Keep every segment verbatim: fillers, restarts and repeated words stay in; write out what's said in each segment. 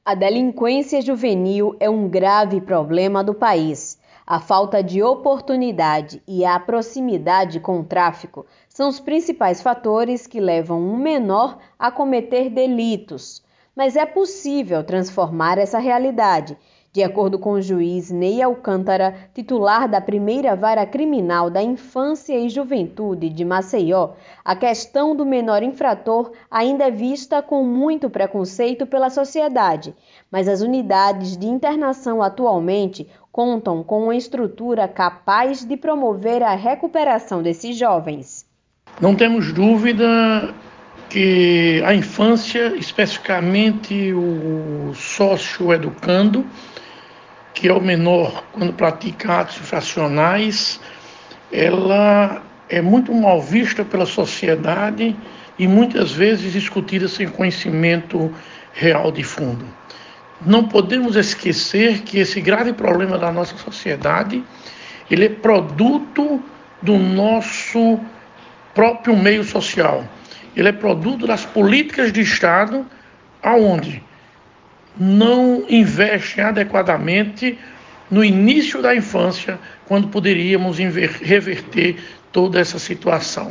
A delinquência juvenil é um grave problema do país. A falta de oportunidade e a proximidade com o tráfico são os principais fatores que levam um menor a cometer delitos. Mas é possível transformar essa realidade. De acordo com o juiz Ney Alcântara, titular da primeira vara criminal da infância e juventude de Maceió, a questão do menor infrator ainda é vista com muito preconceito pela sociedade, mas as unidades de internação atualmente contam com uma estrutura capaz de promover a recuperação desses jovens. Não temos dúvida que a infância, especificamente o sócio-educando, que é o menor quando pratica atos infracionais, ela é muito mal vista pela sociedade e muitas vezes discutida sem conhecimento real de fundo. Não podemos esquecer que esse grave problema da nossa sociedade, ele é produto do nosso próprio meio social. Ele é produto das políticas de Estado, aonde não investem adequadamente no início da infância, quando poderíamos reverter toda essa situação.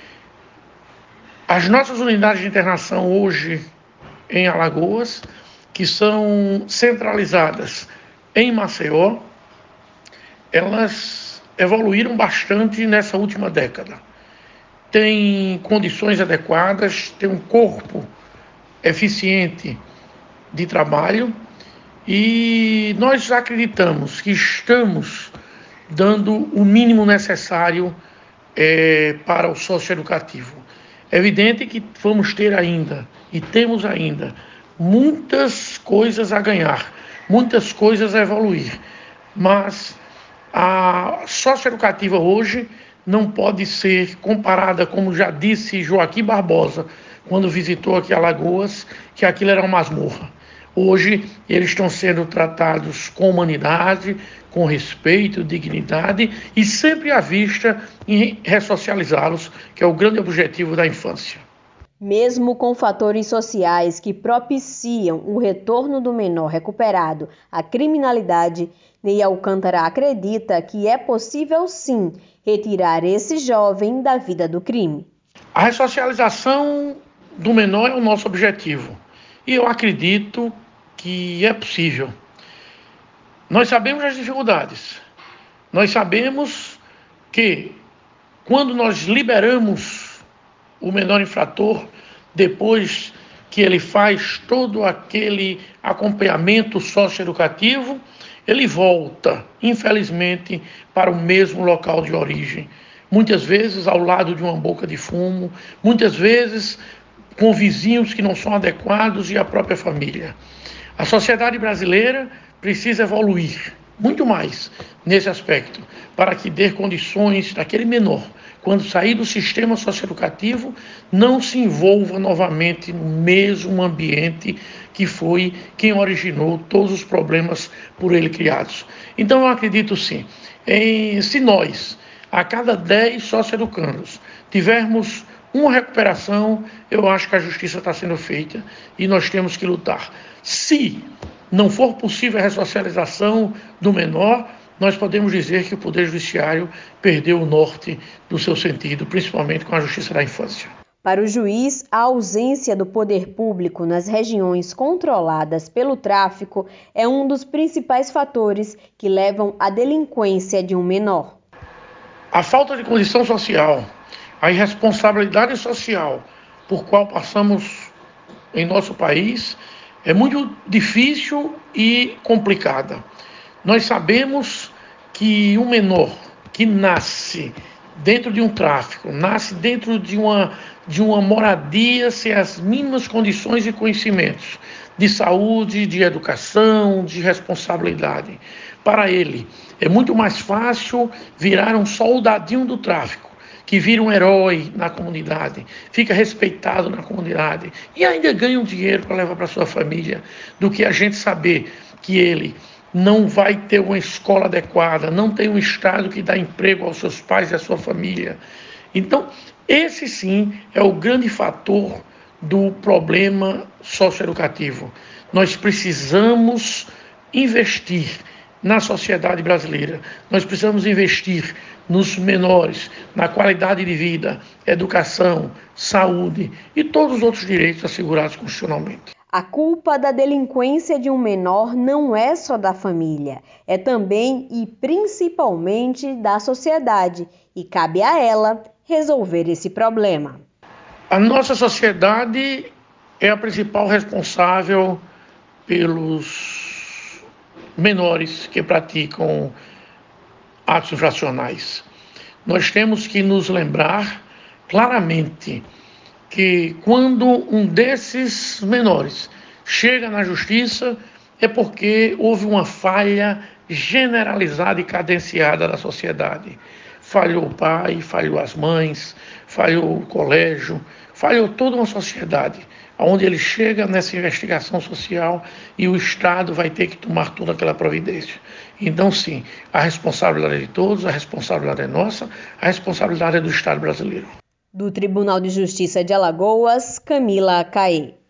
As nossas unidades de internação hoje em Alagoas, que são centralizadas em Maceió, elas evoluíram bastante nessa última década. Tem condições adequadas, tem um corpo eficiente de trabalho e nós acreditamos que estamos dando o mínimo necessário é, para o socioeducativo. É evidente que vamos ter ainda, e temos ainda, muitas coisas a ganhar, muitas coisas a evoluir, mas a socioeducativa hoje não pode ser comparada, como já disse Joaquim Barbosa, quando visitou aqui Alagoas, que aquilo era uma masmorra. Hoje eles estão sendo tratados com humanidade, com respeito, dignidade e sempre à vista em ressocializá-los, que é o grande objetivo da infância. Mesmo com fatores sociais que propiciam o retorno do menor recuperado à criminalidade, Ney Alcântara acredita que é possível sim retirar esse jovem da vida do crime. A ressocialização do menor é o nosso objetivo e eu acredito que é possível. Nós sabemos as dificuldades, nós sabemos que quando nós liberamos o menor infrator, depois que ele faz todo aquele acompanhamento socioeducativo, ele volta, infelizmente, para o mesmo local de origem. Muitas vezes ao lado de uma boca de fumo, muitas vezes com vizinhos que não são adequados e a própria família. A sociedade brasileira precisa evoluir muito mais nesse aspecto, para que dê condições daquele menor, quando sair do sistema socioeducativo, não se envolva novamente no mesmo ambiente que foi quem originou todos os problemas por ele criados. Então eu acredito sim, em, se nós, a cada dez socioeducandos, tivermos uma recuperação, eu acho que a justiça está sendo feita e nós temos que lutar. Se não for possível a ressocialização do menor, nós podemos dizer que o Poder Judiciário perdeu o norte do seu sentido, principalmente com a Justiça da Infância. Para o juiz, a ausência do poder público nas regiões controladas pelo tráfico é um dos principais fatores que levam à delinquência de um menor. A falta de condição social, a irresponsabilidade social por qual passamos em nosso país é muito difícil e complicada. Nós sabemos que um menor que nasce dentro de um tráfico, nasce dentro de uma, de uma moradia sem as mínimas condições e conhecimentos de saúde, de educação, de responsabilidade. Para ele, é muito mais fácil virar um soldadinho do tráfico, que vira um herói na comunidade, fica respeitado na comunidade e ainda ganha um dinheiro para levar para sua família, do que a gente saber que ele não vai ter uma escola adequada, não tem um Estado que dá emprego aos seus pais e à sua família. Então, esse sim é o grande fator do problema socioeducativo. Nós precisamos investir na sociedade brasileira. Nós precisamos investir nos menores, na qualidade de vida, educação, saúde e todos os outros direitos assegurados constitucionalmente. A culpa da delinquência de um menor não é só da família, é também e principalmente da sociedade, e cabe a ela resolver esse problema. A nossa sociedade é a principal responsável pelos menores que praticam atos infracionais. Nós temos que nos lembrar claramente que quando um desses menores chega na justiça é porque houve uma falha generalizada e cadenciada da sociedade. Falhou o pai, falhou as mães, falhou o colégio, falhou toda uma sociedade, onde ele chega nessa investigação social e o Estado vai ter que tomar toda aquela providência. Então, sim, a responsabilidade é de todos, a responsabilidade é nossa, a responsabilidade é do Estado brasileiro. Do Tribunal de Justiça de Alagoas, Camila Caê.